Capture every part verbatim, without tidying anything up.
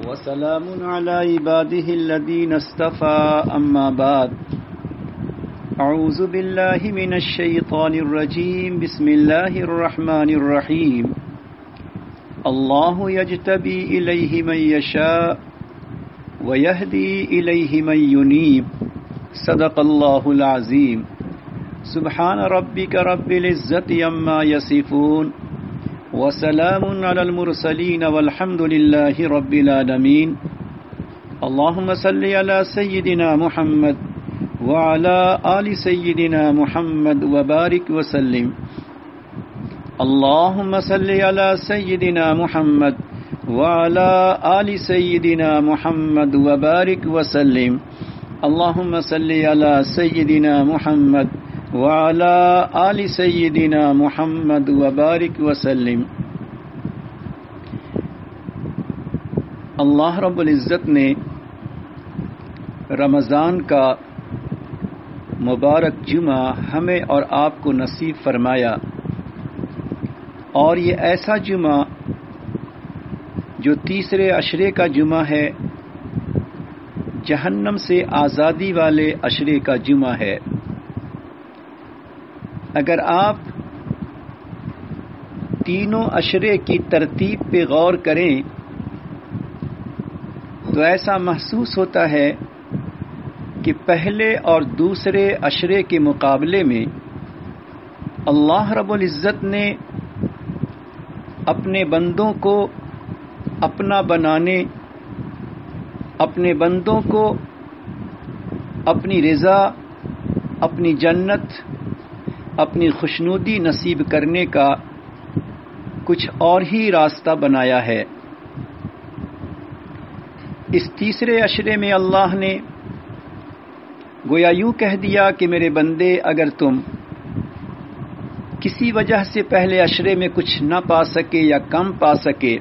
وسلام على عباده الذين اصطفى أما بعد أعوذ بالله من الشيطان الرجيم بسم الله الرحمن الرحيم الله يجتبي إليه من يشاء ويهدي إليه من ينيب صدق الله العظيم سبحان ربك رب العزة عما يصفون وسلام على المرسلين والحمد لله رب العالمين اللهم صل على سيدنا محمد وعلى آل سيدنا محمد وبارك وسلم اللهم صل على سيدنا محمد وعلى آل سيدنا محمد وبارك وسلم اللهم صل على سيدنا محمد وعلى آل سيدنا محمد وبارك وسلم۔ اللہ رب العزت نے رمضان کا مبارک جمعہ ہمیں اور آپ کو نصیب فرمایا، اور یہ ایسا جمعہ جو تیسرے عشرے کا جمعہ ہے، جہنم سے آزادی والے عشرے کا جمعہ ہے۔ اگر آپ تینوں عشرے کی ترتیب پہ غور کریں تو ایسا محسوس ہوتا ہے کہ پہلے اور دوسرے عشرے کے مقابلے میں اللہ رب العزت نے اپنے بندوں کو اپنا بنانے، اپنے بندوں کو اپنی رضا، اپنی جنت، اپنی خوشنودی نصیب کرنے کا کچھ اور ہی راستہ بنایا ہے۔ اس تیسرے عشرے میں اللہ نے گویا یوں کہہ دیا کہ میرے بندے، اگر تم کسی وجہ سے پہلے عشرے میں کچھ نہ پا سکے یا کم پا سکے،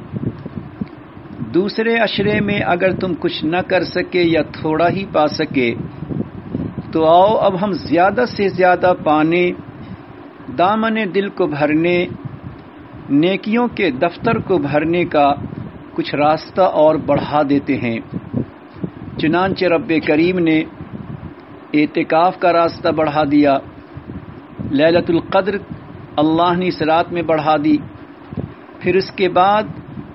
دوسرے عشرے میں اگر تم کچھ نہ کر سکے یا تھوڑا ہی پا سکے، تو آؤ اب ہم زیادہ سے زیادہ پانے، دامن دل کو بھرنے، نیکیوں کے دفتر کو بھرنے کا کچھ راستہ اور بڑھا دیتے ہیں۔ چنانچہ رب کریم نے اعتکاف کا راستہ بڑھا دیا، لیلۃ القدر اللہ نے اس رات میں بڑھا دی، پھر اس کے بعد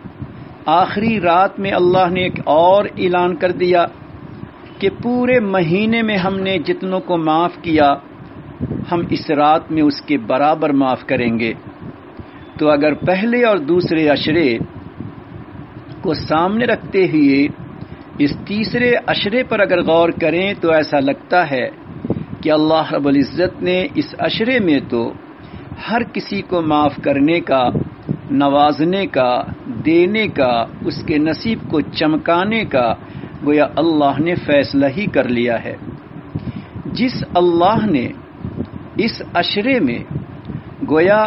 آخری رات میں اللہ نے ایک اور اعلان کر دیا کہ پورے مہینے میں ہم نے جتنوں کو معاف کیا، ہم اس رات میں اس کے برابر معاف کریں گے۔ تو اگر پہلے اور دوسرے عشرے کو سامنے رکھتے ہوئے اس تیسرے عشرے پر اگر غور کریں تو ایسا لگتا ہے کہ اللہ رب العزت نے اس عشرے میں تو ہر کسی کو معاف کرنے کا، نوازنے کا، دینے کا، اس کے نصیب کو چمکانے کا گویا اللہ نے فیصلہ ہی کر لیا ہے۔ جس اللہ نے اس عشرے میں گویا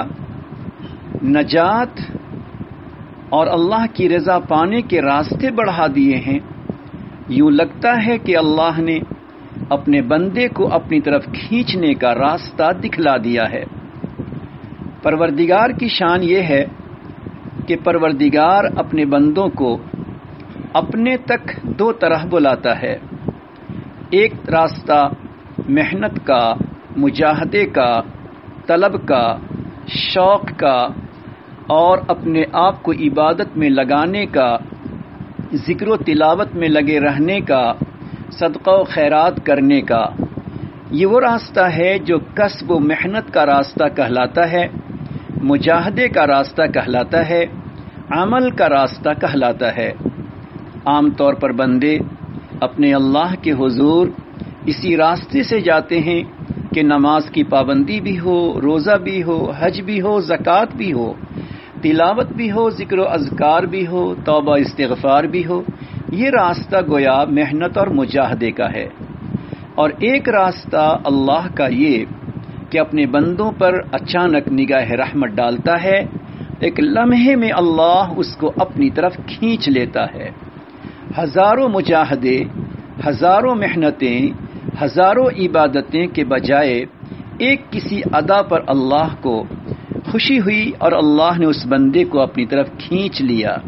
نجات اور اللہ کی رضا پانے کے راستے بڑھا دیے ہیں، یوں لگتا ہے کہ اللہ نے اپنے بندے کو اپنی طرف کھینچنے کا راستہ دکھلا دیا ہے۔ پروردگار کی شان یہ ہے کہ پروردگار اپنے بندوں کو اپنے تک دو طرح بلاتا ہے۔ ایک راستہ محنت کا، مجاہدے کا، طلب کا، شوق کا، اور اپنے آپ کو عبادت میں لگانے کا، ذکر و تلاوت میں لگے رہنے کا، صدقہ و خیرات کرنے کا۔ یہ وہ راستہ ہے جو کسب و محنت کا راستہ کہلاتا ہے، مجاہدے کا راستہ کہلاتا ہے، عمل کا راستہ کہلاتا ہے۔ عام طور پر بندے اپنے اللہ کے حضور اسی راستے سے جاتے ہیں کہ نماز کی پابندی بھی ہو، روزہ بھی ہو، حج بھی ہو، زکوٰۃ بھی ہو، تلاوت بھی ہو، ذکر و اذکار بھی ہو، توبہ استغفار بھی ہو۔ یہ راستہ گویا محنت اور مجاہدے کا ہے۔ اور ایک راستہ اللہ کا یہ کہ اپنے بندوں پر اچانک نگاہ رحمت ڈالتا ہے، ایک لمحے میں اللہ اس کو اپنی طرف کھینچ لیتا ہے۔ ہزاروں مجاہدے، ہزاروں محنتیں، ہزاروں عبادتیں کے بجائے ایک کسی ادا پر اللہ کو خوشی ہوئی اور اللہ نے اس بندے کو اپنی طرف کھینچ لیا۔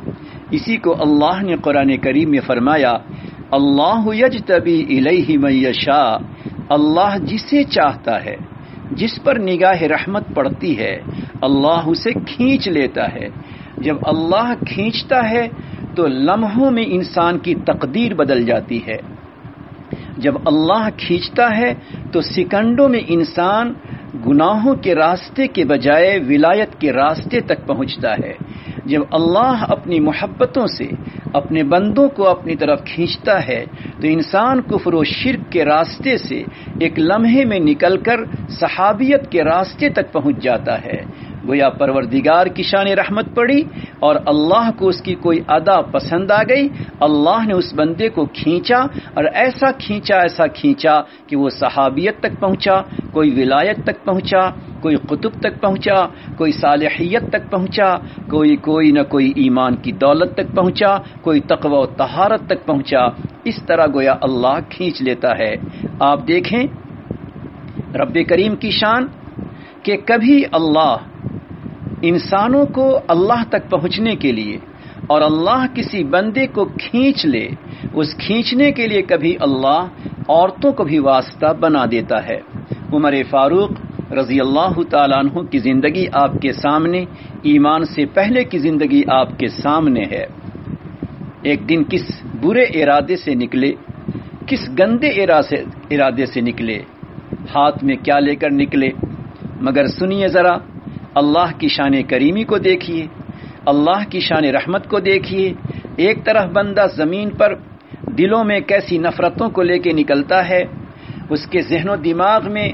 اسی کو اللہ نے قرآن کریم میں فرمایا، اللہ یجتبی الیہ من یشاء، اللہ جسے چاہتا ہے، جس پر نگاہ رحمت پڑتی ہے، اللہ اسے کھینچ لیتا ہے۔ جب اللہ کھینچتا ہے تو لمحوں میں انسان کی تقدیر بدل جاتی ہے۔ جب اللہ کھینچتا ہے تو سیکنڈوں میں انسان گناہوں کے راستے کے بجائے ولایت کے راستے تک پہنچتا ہے۔ جب اللہ اپنی محبتوں سے اپنے بندوں کو اپنی طرف کھینچتا ہے تو انسان کفر و شرک کے راستے سے ایک لمحے میں نکل کر صحابیت کے راستے تک پہنچ جاتا ہے۔ گویا پروردگار کی شان رحمت پڑی اور اللہ کو اس کی کوئی ادا پسند آ گئی، اللہ نے اس بندے کو کھینچا اور ایسا کھینچا ایسا کھینچا کہ وہ صحابیت تک پہنچا، کوئی ولایت تک پہنچا، کوئی قطب تک پہنچا، کوئی صالحیت تک پہنچا، کوئی کوئی نہ کوئی ایمان کی دولت تک پہنچا، کوئی تقوی و طہارت تک پہنچا۔ اس طرح گویا اللہ کھینچ لیتا ہے۔ آپ دیکھیں رب کریم کی شان کہ کبھی اللہ انسانوں کو اللہ تک پہنچنے کے لیے اور اللہ کسی بندے کو کھینچ لے، اس کھینچنے کے لیے کبھی اللہ عورتوں کو بھی واسطہ بنا دیتا ہے۔ عمر فاروق رضی اللہ تعالیٰ عنہ کی زندگی آپ کے سامنے، ایمان سے پہلے کی زندگی آپ کے سامنے ہے۔ ایک دن کس برے ارادے سے نکلے، کس گندے ارادے سے نکلے، ہاتھ میں کیا لے کر نکلے، مگر سنیے ذرا، اللہ کی شان کریمی کو دیکھیے، اللہ کی شان رحمت کو دیکھیے۔ ایک طرف بندہ زمین پر دلوں میں کیسی نفرتوں کو لے کے نکلتا ہے، اس کے ذہن و دماغ میں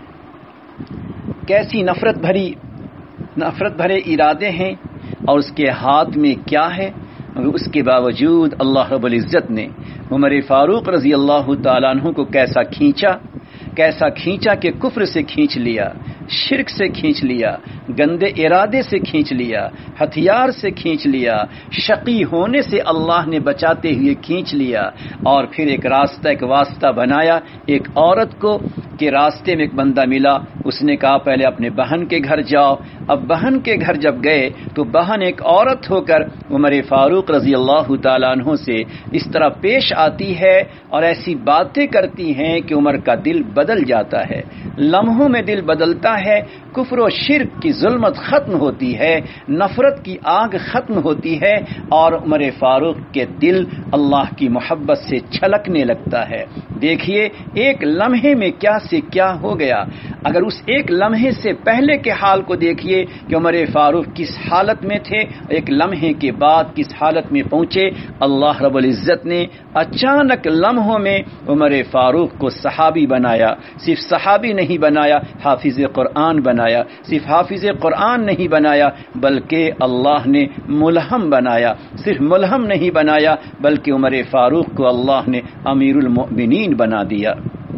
کیسی نفرت بھری نفرت بھرے ارادے ہیں، اور اس کے ہاتھ میں کیا ہے، مگر اس کے باوجود اللہ رب العزت نے عمر فاروق رضی اللہ تعالیٰ عنہ کو کیسا کھینچا کیسا کھینچا کہ کفر سے کھینچ لیا، شرک سے کھینچ لیا، گندے ارادے سے کھینچ لیا، ہتھیار سے کھینچ لیا، شقی ہونے سے اللہ نے بچاتے ہوئے کھینچ لیا، اور پھر ایک راستہ ایک واسطہ بنایا ایک عورت کو کہ راستے میں ایک بندہ ملا، اس نے کہا پہلے اپنے بہن کے گھر جاؤ۔ اب بہن کے گھر جب گئے تو بہن ایک عورت ہو کر عمر فاروق رضی اللہ تعالیٰ عنہ سے اس طرح پیش آتی ہے اور ایسی باتیں کرتی ہیں کہ عمر کا دل بدل جاتا ہے، لمحوں میں دل بدلتا ہے، کفر و شرک کی ظلمت ختم ہوتی ہے، نفرت کی آگ ختم ہوتی ہے، اور عمر فاروق کے دل اللہ کی محبت سے چھلکنے لگتا ہے۔ دیکھیے ایک لمحے میں کیا سے کیا ہو گیا۔ اگر اس ایک لمحے سے پہلے کے حال کو دیکھیے کہ عمر فاروق کس حالت میں تھے، ایک لمحے کے بعد کس حالت میں پہنچے، اللہ رب العزت نے اچانک لمحوں میں عمر فاروق کو صحابی بنایا۔ صرف صحابی نہیں بنایا، حافظ قرآن بنایا۔ صرف حافظ قرآن نہیں بنایا بلکہ اللہ نے ملہم بنایا۔ صرف ملہم نہیں بنایا بلکہ عمر فاروق کو اللہ نے امیر المؤمنین بنا دیا۔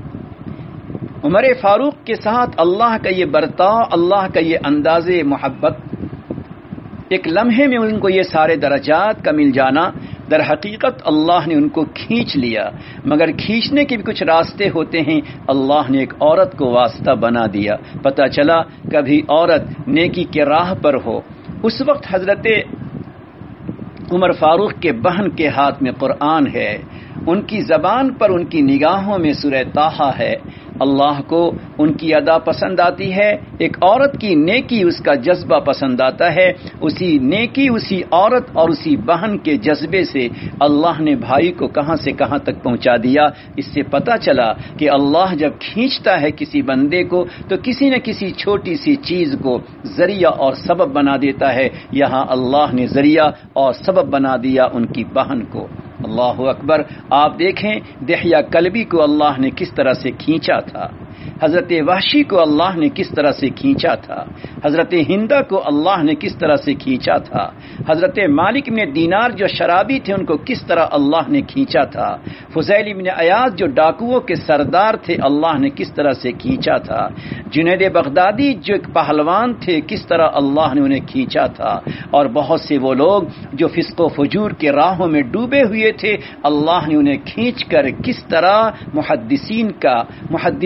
عمر فاروق کے ساتھ اللہ کا یہ برتاؤ، اللہ کا یہ انداز محبت، ایک لمحے میں ان کو یہ سارے درجات کا مل جانا، در حقیقت اللہ نے ان کو کھینچ لیا، مگر کھینچنے کے بھی کچھ راستے ہوتے ہیں۔ اللہ نے ایک عورت کو واسطہ بنا دیا، پتہ چلا کبھی عورت نیکی کے راہ پر ہو، اس وقت حضرت عمر فاروق کے بہن کے ہاتھ میں قرآن ہے، ان کی زبان پر ان کی نگاہوں میں سورہ طٰہٰ ہے، اللہ کو ان کی ادا پسند آتی ہے، ایک عورت کی نیکی اس کا جذبہ پسند آتا ہے، اسی نیکی اسی عورت اور اسی بہن کے جذبے سے اللہ نے بھائی کو کہاں سے کہاں تک پہنچا دیا۔ اس سے پتہ چلا کہ اللہ جب کھینچتا ہے کسی بندے کو تو کسی نہ کسی چھوٹی سی چیز کو ذریعہ اور سبب بنا دیتا ہے۔ یہاں اللہ نے ذریعہ اور سبب بنا دیا ان کی بہن کو۔ اللہ اکبر۔ آپ دیکھیں دحیہ کلبی کو اللہ نے کس طرح سے کھینچا تھا، حضرت وحشی کو اللہ نے کس طرح سے کھینچا تھا، حضرت ہندہ کو اللہ نے کس طرح سے کھینچا تھا، حضرت مالک بن دینار جو شرابی تھے ان کو کس طرح اللہ نے کھینچا تھا، فضیل بن عیاض جو ڈاکوؤں کے سردار تھے اللہ نے کس طرح سے کھینچا تھا، جنید بغدادی جو ایک پہلوان تھے کس طرح اللہ نے انہیں کھینچا تھا، اور بہت سے وہ لوگ جو فسق و فجور کے راہوں میں ڈوبے ہوئے تھے اللہ نے انہیں کھینچ کر کس طرح محدثین کا محدثین کے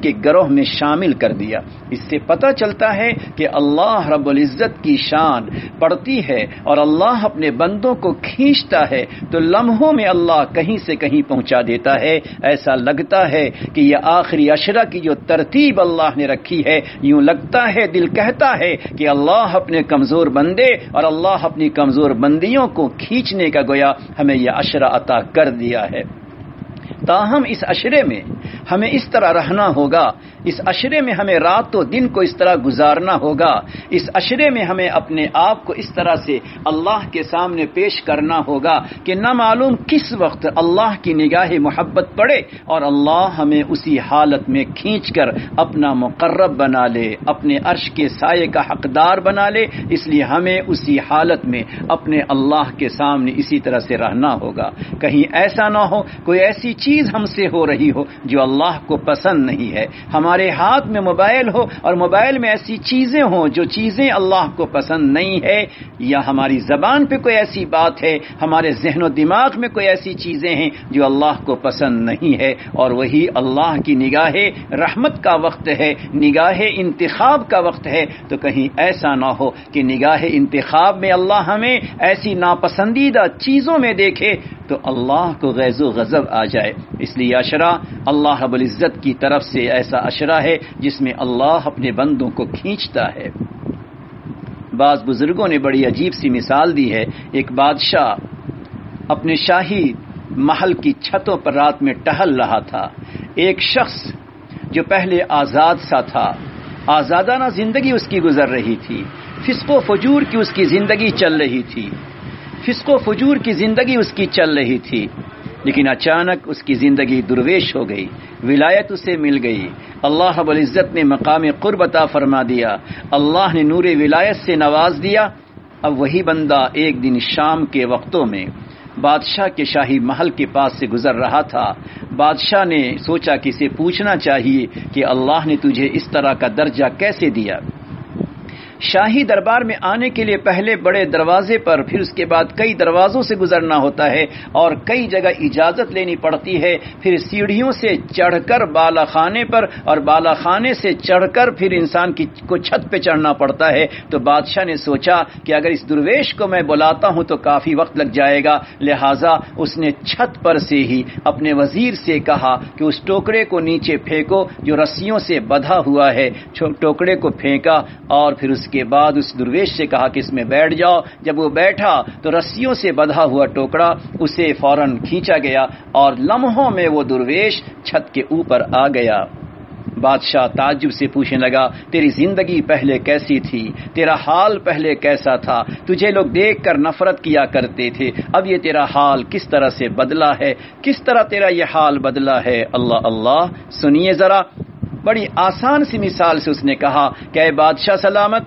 کے گروہ میں شامل کر دیا۔ اس سے پتہ چلتا ہے کہ اللہ رب العزت کی شان بڑھتی ہے اور اللہ اپنے بندوں کو کھینچتا ہے تو لمحوں میں اللہ کہیں سے کہیں پہنچا دیتا ہے۔ ایسا لگتا ہے کہ یہ آخری عشرہ کی جو ترتیب اللہ نے رکھی ہے، یوں لگتا ہے، دل کہتا ہے کہ اللہ اپنے کمزور بندے اور اللہ اپنی کمزور بندیوں کو کھینچنے کا گویا ہمیں یہ عشرہ عطا کر دیا ہے۔ تاہم اس عشرے میں ہمیں اس طرح رہنا ہوگا، اس عشرے میں ہمیں رات و دن کو اس طرح گزارنا ہوگا، اس عشرے میں ہمیں اپنے آپ کو اس طرح سے اللہ کے سامنے پیش کرنا ہوگا کہ نہ معلوم کس وقت اللہ کی نگاہ محبت پڑے اور اللہ ہمیں اسی حالت میں کھینچ کر اپنا مقرب بنا لے، اپنے عرش کے سائے کا حقدار بنا لے۔ اس لیے ہمیں اسی حالت میں اپنے اللہ کے سامنے اسی طرح سے رہنا ہوگا۔ کہیں ایسا نہ ہو کوئی ایسی چیز ہم سے ہو رہی ہو جو اللہ کو پسند نہیں ہے، ہمارے ہاتھ میں موبائل ہو اور موبائل میں ایسی چیزیں ہوں جو چیزیں اللہ کو پسند نہیں ہے، یا ہماری زبان پہ کوئی ایسی بات ہے، ہمارے ذہن و دماغ میں کوئی ایسی چیزیں ہیں جو اللہ کو پسند نہیں ہے، اور وہی اللہ کی نگاہ رحمت کا وقت ہے، نگاہ انتخاب کا وقت ہے، تو کہیں ایسا نہ ہو کہ نگاہ انتخاب میں اللہ ہمیں ایسی ناپسندیدہ چیزوں میں دیکھے تو اللہ کو غیظ و غضب آ جائے۔ اس لیے عشرہ اللہ رب العزت کی طرف سے ایسا عشرہ ہے جس میں اللہ اپنے بندوں کو کھینچتا ہے۔ بعض بزرگوں نے بڑی عجیب سی مثال دی ہے۔ ایک بادشاہ اپنے شاہی محل کی چھتوں پر رات میں ٹہل رہا تھا۔ ایک شخص جو پہلے آزاد سا تھا، آزادانہ زندگی اس کی گزر رہی تھی، فسق و فجور کی اس کی زندگی چل رہی تھی، فسق و فجور کی زندگی اس کی چل رہی تھی، لیکن اچانک اس کی زندگی درویش ہو گئی، ولایت اسے مل گئی، اللہ رب العزت نے مقام قرب عطا فرما دیا، اللہ نے نور ولایت سے نواز دیا۔ اب وہی بندہ ایک دن شام کے وقتوں میں بادشاہ کے شاہی محل کے پاس سے گزر رہا تھا۔ بادشاہ نے سوچا کہ اسے پوچھنا چاہیے کہ اللہ نے تجھے اس طرح کا درجہ کیسے دیا۔ شاہی دربار میں آنے کے لیے پہلے بڑے دروازے پر، پھر اس کے بعد کئی دروازوں سے گزرنا ہوتا ہے اور کئی جگہ اجازت لینی پڑتی ہے، پھر سیڑھیوں سے چڑھ کر بالا خانے پر اور بالا خانے سے چڑھ کر پھر انسان کی کو چھت پہ چڑھنا پڑتا ہے۔ تو بادشاہ نے سوچا کہ اگر اس درویش کو میں بلاتا ہوں تو کافی وقت لگ جائے گا، لہٰذا اس نے چھت پر سے ہی اپنے وزیر سے کہا کہ اس ٹوکرے کو نیچے پھینکو جو رسیوں سے بندھا ہوا ہے۔ ٹوکرے کو پھینکا اور پھر اس کے بعد اس درویش سے کہا کہ اس میں بیٹھ جاؤ۔ جب وہ بیٹھا تو رسیوں سے بندھا ہوا ٹوکرا اسے فوراً کھینچا گیا اور لمحوں میں وہ درویش چھت کے اوپر آ گیا۔ بادشاہ تعجب سے پوچھنے لگا، تیری زندگی پہلے کیسی تھی؟ تیرا حال پہلے کیسا تھا؟ تجھے لوگ دیکھ کر نفرت کیا کرتے تھے، اب یہ تیرا حال کس طرح سے بدلا ہے؟ کس طرح تیرا یہ حال بدلا ہے؟ اللہ اللہ، سنیے ذرا۔ بڑی آسان سی مثال سے اس نے کہا کہ اے بادشاہ سلامت،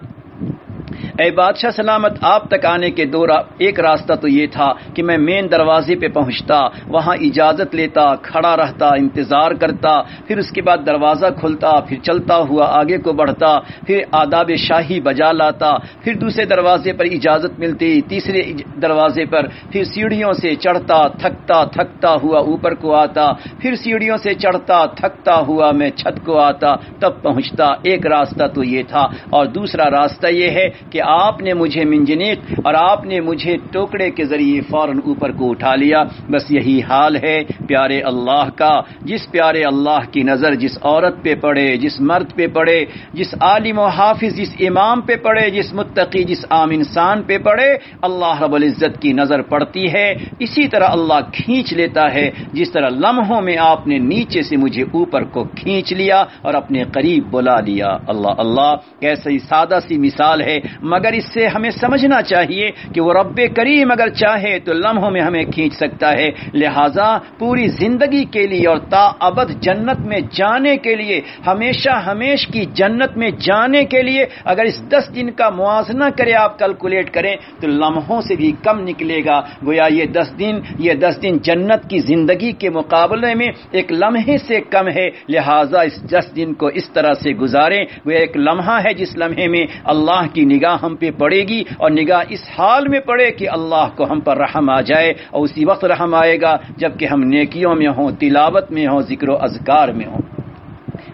اے بادشاہ سلامت، آپ تک آنے کے دو را ایک راستہ تو یہ تھا کہ میں مین دروازے پہ پہنچتا، وہاں اجازت لیتا، کھڑا رہتا، انتظار کرتا، پھر اس کے بعد دروازہ کھلتا، پھر چلتا ہوا آگے کو بڑھتا، پھر آداب شاہی بجا لاتا، پھر دوسرے دروازے پر اجازت ملتی، تیسرے دروازے پر پھر سیڑھیوں سے چڑھتا، تھکتا تھکتا ہوا اوپر کو آتا، پھر سیڑھیوں سے چڑھتا تھکتا ہوا میں چھت کو آتا، تب پہنچتا۔ ایک راستہ تو یہ تھا، اور دوسرا راستہ یہ ہے کہ آپ نے مجھے منجنیق اور آپ نے مجھے ٹوکرے کے ذریعے فوراً اوپر کو اٹھا لیا۔ بس یہی حال ہے پیارے اللہ کا۔ جس پیارے اللہ کی نظر جس عورت پہ پڑے، جس مرد پہ پڑے، جس عالم و حافظ، جس امام پہ پڑے، جس متقی، جس عام انسان پہ پڑے، اللہ رب العزت کی نظر پڑتی ہے۔ اسی طرح اللہ کھینچ لیتا ہے، جس طرح لمحوں میں آپ نے نیچے سے مجھے اوپر کو کھینچ لیا اور اپنے قریب بلا لیا۔ اللہ اللہ، کیسی سادہ سی مثال ہے، مگر اس سے ہمیں سمجھنا چاہیے کہ وہ رب کریم اگر چاہے تو لمحوں میں ہمیں کھینچ سکتا ہے۔ لہٰذا پوری زندگی کے لیے اور تا ابد جنت میں جانے کے لیے، ہمیشہ ہمیش کی جنت میں جانے کے لیے اگر اس دس دن کا موازنہ کرے، آپ کیلکولیٹ کریں تو لمحوں سے بھی کم نکلے گا۔ گویا یہ دس دن یہ دس دن جنت کی زندگی کے مقابلے میں ایک لمحے سے کم ہے۔ لہٰذا اس دس دن کو اس طرح سے گزاریں، وہ ایک لمحہ ہے جس لمحے میں اللہ کی نگاہ ہم پہ پڑے گی، اور نگاہ اس حال میں پڑے کہ اللہ کو ہم پر رحم آ جائے، اور اسی وقت رحم آئے گا جب کہ ہم نیکیوں میں ہوں، تلاوت میں ہوں، ذکر و اذکار میں ہوں۔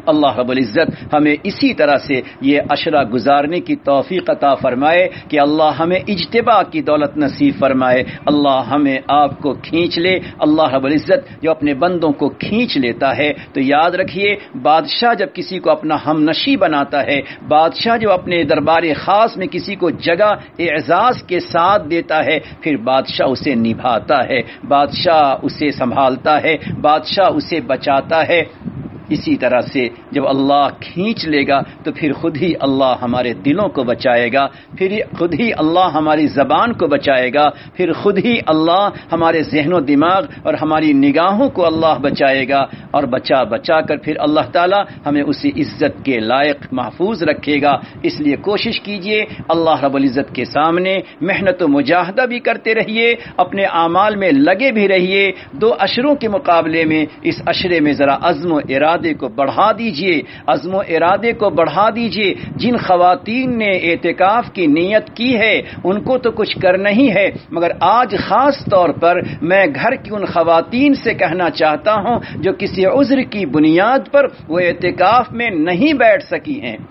اللہ رب العزت ہمیں اسی طرح سے یہ عشرہ گزارنے کی توفیق عطا فرمائے کہ اللہ ہمیں اجتباء کی دولت نصیب فرمائے، اللہ ہمیں آپ کو کھینچ لے۔ اللہ رب العزت جو اپنے بندوں کو کھینچ لیتا ہے تو یاد رکھیے، بادشاہ جب کسی کو اپنا ہم نشی بناتا ہے، بادشاہ جو اپنے دربار خاص میں کسی کو جگہ اعزاز کے ساتھ دیتا ہے، پھر بادشاہ اسے نبھاتا ہے، بادشاہ اسے سنبھالتا ہے، بادشاہ اسے بچاتا ہے۔ اسی طرح سے جب اللہ کھینچ لے گا تو پھر خود ہی اللہ ہمارے دلوں کو بچائے گا، پھر خود ہی اللہ ہماری زبان کو بچائے گا، پھر خود ہی اللہ ہمارے ذہن و دماغ اور ہماری نگاہوں کو اللہ بچائے گا، اور بچا بچا کر پھر اللہ تعالی ہمیں اسی عزت کے لائق محفوظ رکھے گا۔ اس لیے کوشش کیجئے، اللہ رب العزت کے سامنے محنت و مجاہدہ بھی کرتے رہیے، اپنے اعمال میں لگے بھی رہیے۔ دو عشروں کے مقابلے میں اس عشرے میں ذرا عزم و ارادہ کو بڑھا دیجئے، عزم و ارادے کو بڑھا دیجئے۔ جن خواتین نے اعتکاف کی نیت کی ہے ان کو تو کچھ کرنا ہی ہے، مگر آج خاص طور پر میں گھر کی ان خواتین سے کہنا چاہتا ہوں جو کسی عذر کی بنیاد پر وہ اعتکاف میں نہیں بیٹھ سکی ہیں،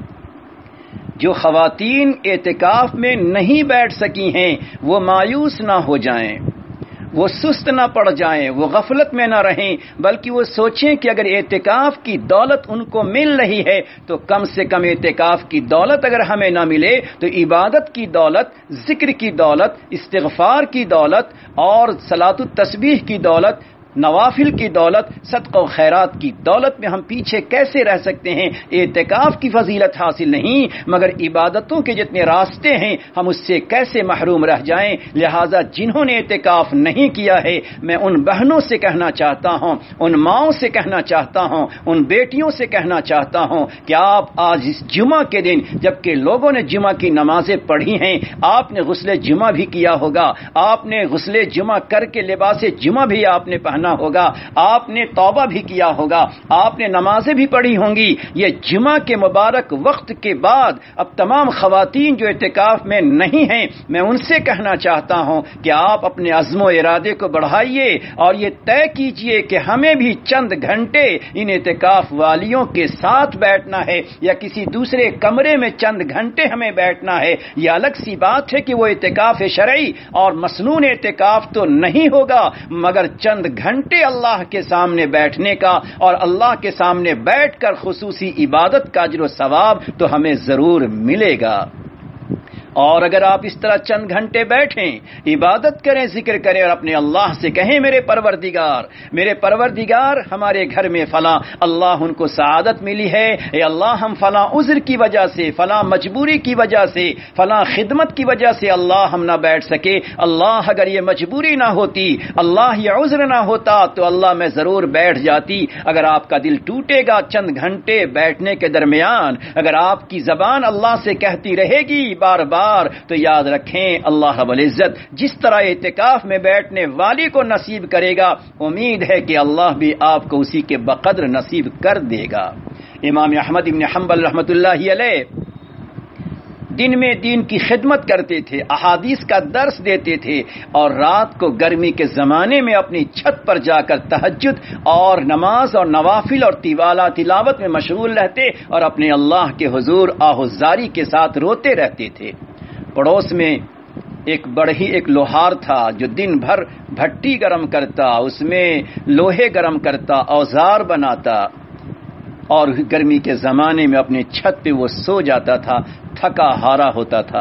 جو خواتین اعتکاف میں نہیں بیٹھ سکی ہیں وہ مایوس نہ ہو جائیں، وہ سست نہ پڑ جائیں، وہ غفلت میں نہ رہیں، بلکہ وہ سوچیں کہ اگر اعتکاف کی دولت ان کو مل رہی ہے تو کم سے کم اعتکاف کی دولت اگر ہمیں نہ ملے تو عبادت کی دولت، ذکر کی دولت، استغفار کی دولت اور صلاۃ التسبیح کی دولت، نوافل کی دولت، صدقہ و خیرات کی دولت میں ہم پیچھے کیسے رہ سکتے ہیں؟ اعتکاف کی فضیلت حاصل نہیں مگر عبادتوں کے جتنے راستے ہیں ہم اس سے کیسے محروم رہ جائیں؟ لہٰذا جنہوں نے اعتکاف نہیں کیا ہے میں ان بہنوں سے کہنا چاہتا ہوں، ان ماؤں سے کہنا چاہتا ہوں، ان بیٹیوں سے کہنا چاہتا ہوں کہ آپ آج اس جمعہ کے دن جبکہ لوگوں نے جمعہ کی نمازیں پڑھی ہیں، آپ نے غسل جمعہ بھی کیا ہوگا، آپ نے غسل جمعہ کر کے لباس جمعہ بھی آپ نے پہنا ہوگا، آپ نے توبہ بھی کیا ہوگا، آپ نے نمازیں بھی پڑھی ہوں گی۔ یہ جمعہ کے مبارک وقت کے بعد اب تمام خواتین جو اعتکاف میں نہیں ہیں میں ان سے کہنا چاہتا ہوں کہ آپ اپنے عزم و ارادے کو بڑھائیے اور یہ طے کیجئے کہ ہمیں بھی چند گھنٹے ان اعتکاف والیوں کے ساتھ بیٹھنا ہے یا کسی دوسرے کمرے میں چند گھنٹے ہمیں بیٹھنا ہے۔ یہ الگ سی بات ہے کہ وہ اعتکاف شرعی اور مسنون اعتکاف تو نہیں ہوگا، مگر چند گھنٹے اللہ کے سامنے بیٹھنے کا اور اللہ کے سامنے بیٹھ کر خصوصی عبادت کا اجر و ثواب تو ہمیں ضرور ملے گا۔ اور اگر آپ اس طرح چند گھنٹے بیٹھیں، عبادت کریں، ذکر کریں اور اپنے اللہ سے کہیں میرے پروردگار میرے پروردگار ہمارے گھر میں فلاں اللہ ان کو سعادت ملی ہے، اے اللہ ہم فلاں عذر کی وجہ سے، فلاں مجبوری کی وجہ سے، فلاں خدمت کی وجہ سے اللہ ہم نہ بیٹھ سکے، اللہ اگر یہ مجبوری نہ ہوتی، اللہ یہ عذر نہ ہوتا تو اللہ میں ضرور بیٹھ جاتی۔ اگر آپ کا دل ٹوٹے گا چند گھنٹے بیٹھنے کے درمیان، اگر آپ کی زبان اللہ سے کہتی رہے گی بار بار تو یاد رکھیں اللہ رب العزت جس طرح اعتکاف میں بیٹھنے والی کو نصیب کرے گا، امید ہے کہ اللہ بھی آپ کو اسی کے بقدر نصیب کر دے گا۔ امام احمد بن حنبل رحمۃ اللہ علیہ دن میں دین کی خدمت کرتے تھے، احادیث کا درس دیتے تھے اور رات کو گرمی کے زمانے میں اپنی چھت پر جا کر تہجد اور نماز اور نوافل اور تیوالا تلاوت میں مشغول رہتے اور اپنے اللہ کے حضور آہوزاری کے ساتھ روتے رہتے تھے۔ پڑوس میں ایک بڑھی ایک لوہار تھا جو دن بھر بھٹی گرم کرتا، اس میں لوہے گرم کرتا، اوزار بناتا اور گرمی کے زمانے میں اپنے چھت پہ وہ سو جاتا تھا، تھکا ہارا ہوتا تھا۔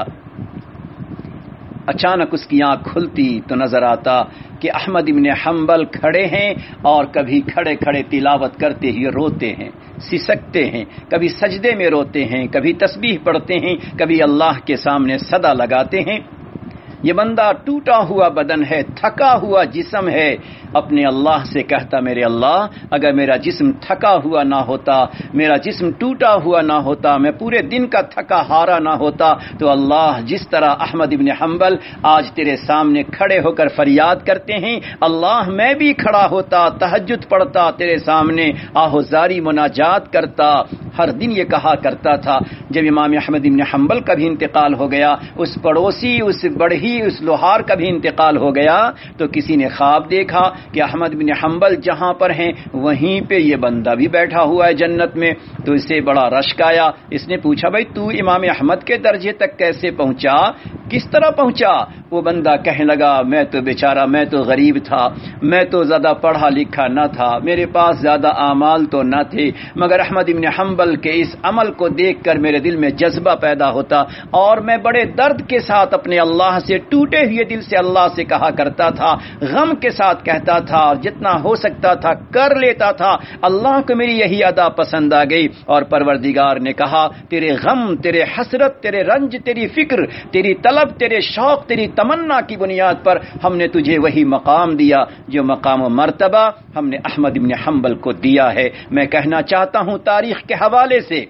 اچانک اس کی آنکھ کھلتی تو نظر آتا کہ احمد بن حنبل کھڑے ہیں اور کبھی کھڑے کھڑے تلاوت کرتے ہی روتے ہیں، سسکتے ہیں، کبھی سجدے میں روتے ہیں، کبھی تسبیح پڑھتے ہیں، کبھی اللہ کے سامنے صدا لگاتے ہیں۔ یہ بندہ ٹوٹا ہوا بدن ہے، تھکا ہوا جسم ہے، اپنے اللہ سے کہتا میرے اللہ اگر میرا جسم تھکا ہوا نہ ہوتا، میرا جسم ٹوٹا ہوا نہ ہوتا، میں پورے دن کا تھکا ہارا نہ ہوتا تو اللہ جس طرح احمد بن حنبل آج تیرے سامنے کھڑے ہو کر فریاد کرتے ہیں، اللہ میں بھی کھڑا ہوتا، تہجد پڑھتا، تیرے سامنے آہوزاری مناجات کرتا۔ ہر دن یہ کہا کرتا تھا۔ جب امام احمد بن حنبل کا بھی انتقال ہو گیا، اس پڑوسی اس بڑھی بھی اس لوہار کا بھی انتقال ہو گیا تو کسی نے خواب دیکھا کہ احمد بن حنبل جہاں پر ہیں وہیں پہ یہ بندہ بھی بیٹھا ہوا ہے جنت میں. تو اسے بڑا رشک آیا. اس نے پوچھا بھائی تو امام احمد کے درجے تک کیسے پہنچا, کس طرح پہنچا؟ وہ بندہ کہنے لگا میں تو بیچارہ میں تو غریب تھا, میں تو زیادہ پڑھا لکھا نہ تھا, میرے پاس زیادہ اعمال تو نہ تھے, مگر احمد بن حنبل کے اس عمل کو دیکھ کر میرے دل میں جذبہ پیدا ہوتا اور میں بڑے درد کے ساتھ اپنے اللہ سے ٹوٹے ہوئے دل سے اللہ سے کہا کرتا تھا, غم کے ساتھ کہتا تھا اور جتنا ہو سکتا تھا کر لیتا تھا. اللہ کو میری یہی ادا پسند آ گئی اور پروردگار نے کہا تیرے غم, تیرے حسرت, تیرے رنج, تیری فکر, تیری طلب, تیرے شوق, تیری تمنا کی بنیاد پر ہم نے تجھے وہی مقام دیا جو مقام و مرتبہ ہم نے احمد بن حنبل کو دیا ہے. میں کہنا چاہتا ہوں تاریخ کے حوالے سے,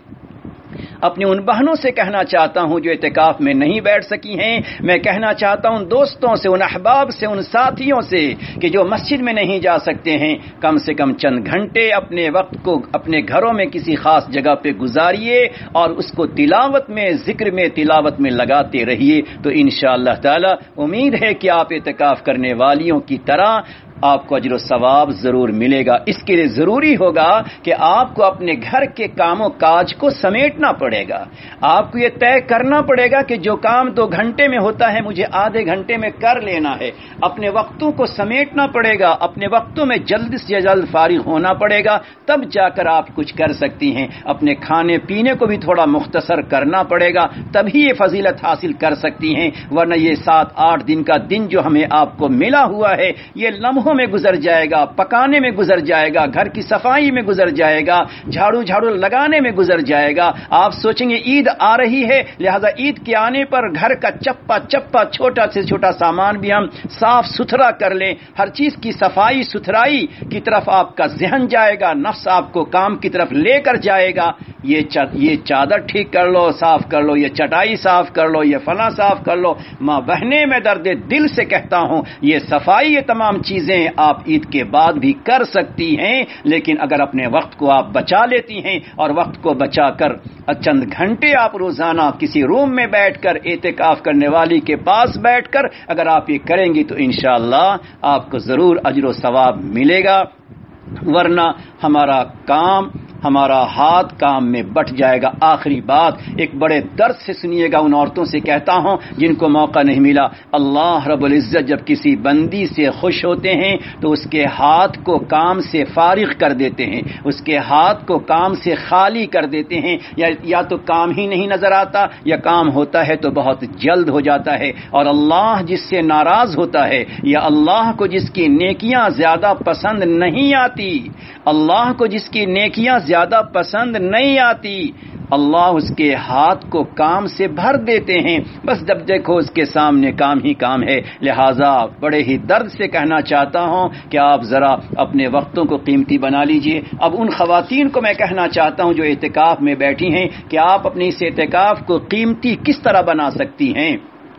اپنی ان بہنوں سے کہنا چاہتا ہوں جو اعتکاف میں نہیں بیٹھ سکی ہیں, میں کہنا چاہتا ہوں دوستوں سے, ان احباب سے, ان ساتھیوں سے کہ جو مسجد میں نہیں جا سکتے ہیں, کم سے کم چند گھنٹے اپنے وقت کو اپنے گھروں میں کسی خاص جگہ پہ گزاریے اور اس کو تلاوت میں, ذکر میں, تلاوت میں لگاتے رہیے. تو انشاءاللہ تعالی امید ہے کہ آپ اعتکاف کرنے والیوں کی طرح آپ کو اجر و ثواب ضرور ملے گا. اس کے لیے ضروری ہوگا کہ آپ کو اپنے گھر کے کام و کاج کو سمیٹنا پڑے گا. آپ کو یہ طے کرنا پڑے گا کہ جو کام دو گھنٹے میں ہوتا ہے مجھے آدھے گھنٹے میں کر لینا ہے. اپنے وقتوں کو سمیٹنا پڑے گا, اپنے وقتوں میں جلد سے جلد فارغ ہونا پڑے گا, تب جا کر آپ کچھ کر سکتی ہیں. اپنے کھانے پینے کو بھی تھوڑا مختصر کرنا پڑے گا, تبھی یہ فضیلت حاصل کر سکتی ہیں. ورنہ یہ سات آٹھ دن کا دن جو ہمیں آپ کو ملا ہوا ہے یہ لمحوں میں گزر جائے گا, پکانے میں گزر جائے گا, گھر کی صفائی میں گزر جائے گا, جھاڑو جھاڑو لگانے میں گزر جائے گا. آپ سوچیں گے عید آ رہی ہے لہذا عید کے آنے پر گھر کا چپا چپا چھوٹا سے چھوٹا سامان بھی ہم صاف ستھرا کر لیں. ہر چیز کی صفائی ستھرائی کی طرف آپ کا ذہن جائے گا, نفس آپ کو کام کی طرف لے کر جائے گا. یہ یہ چادر ٹھیک کر لو, صاف کر لو, یہ چٹائی صاف کر لو, یہ فلاں صاف کر لو. ماں بہنے میں درد دل سے کہتا ہوں یہ صفائی, یہ تمام چیزیں آپ عید کے بعد بھی کر سکتی ہیں, لیکن اگر اپنے وقت کو آپ بچا لیتی ہیں اور وقت کو بچا کر چند گھنٹے آپ روزانہ کسی روم میں بیٹھ کر اعتکاف کرنے والی کے پاس بیٹھ کر اگر آپ یہ کریں گی تو انشاءاللہ آپ کو ضرور اجر و ثواب ملے گا. ورنہ ہمارا کام, ہمارا ہاتھ کام میں بٹ جائے گا. آخری بات ایک بڑے درد سے سنیے گا, ان عورتوں سے کہتا ہوں جن کو موقع نہیں ملا. اللہ رب العزت جب کسی بندی سے خوش ہوتے ہیں تو اس کے ہاتھ کو کام سے فارغ کر دیتے ہیں, اس کے ہاتھ کو کام سے خالی کر دیتے ہیں. یا یا تو کام ہی نہیں نظر آتا یا کام ہوتا ہے تو بہت جلد ہو جاتا ہے. اور اللہ جس سے ناراض ہوتا ہے یا اللہ کو جس کی نیکیاں زیادہ پسند نہیں آتی, اللہ کو جس کی نیکیاں زیادہ پسند نہیں آتی, اللہ اس کے ہاتھ کو کام سے بھر دیتے ہیں. بس جب دیکھو اس کے سامنے کام ہی کام ہے. لہذا بڑے ہی درد سے کہنا چاہتا ہوں کہ آپ ذرا اپنے وقتوں کو قیمتی بنا لیجئے. اب ان خواتین کو میں کہنا چاہتا ہوں جو اعتکاف میں بیٹھی ہیں کہ آپ اپنے اس اعتکاف کو قیمتی کس طرح بنا سکتی ہیں.